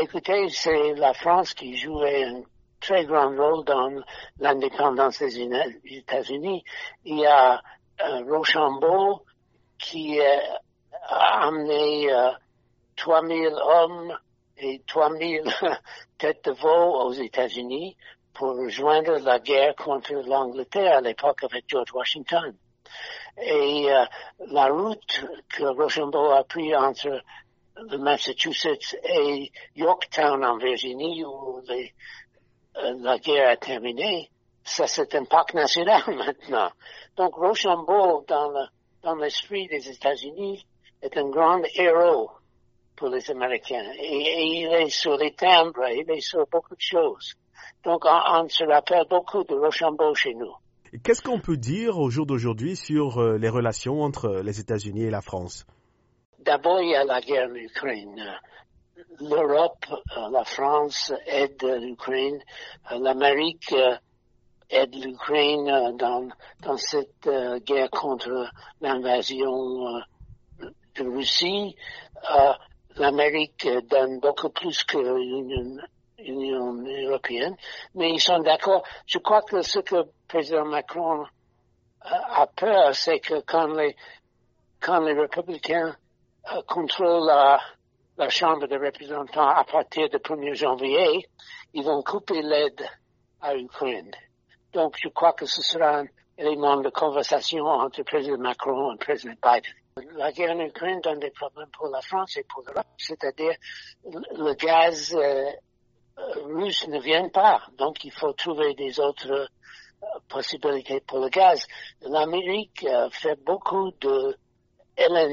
Écoutez, c'est la France qui jouait un très grand rôle dans l'indépendance des États-Unis. Il y a Rochambeau qui a amené 3000 hommes et 3000 têtes de veau aux États-Unis pour rejoindre la guerre contre l'Angleterre à l'époque avec George Washington. Et la route que Rochambeau a prise entre le Massachusetts et Yorktown en Virginie où la guerre a terminé, ça c'est un parc national maintenant. Donc Rochambeau, dans l'esprit des États-Unis, est un grand héros pour les Américains. Et il est sur les timbres, il est sur beaucoup de choses. Donc on se rappelle beaucoup de Rochambeau chez nous. Qu'est-ce qu'on peut dire au jour d'aujourd'hui sur les relations entre les États-Unis et la France? D'abord, il y a la guerre en Ukraine. L'Europe, la France aide l'Ukraine. L'Amérique aide l'Ukraine dans cette guerre contre l'invasion de Russie. L'Amérique donne beaucoup plus que l'Union européenne, mais ils sont d'accord. Je crois que ce que le président Macron a peur, c'est que quand les républicains contrôlent la Chambre des représentants à partir du 1er janvier, ils vont couper l'aide à l'Ukraine. Donc, je crois que ce sera un élément de conversation entre le président Macron et le président Biden. La guerre en Ukraine donne des problèmes pour la France et pour l'Europe, c'est-à-dire le gaz russe ne vient pas, donc il faut trouver des autres possibilités pour le gaz. L'Amérique fait beaucoup de LNG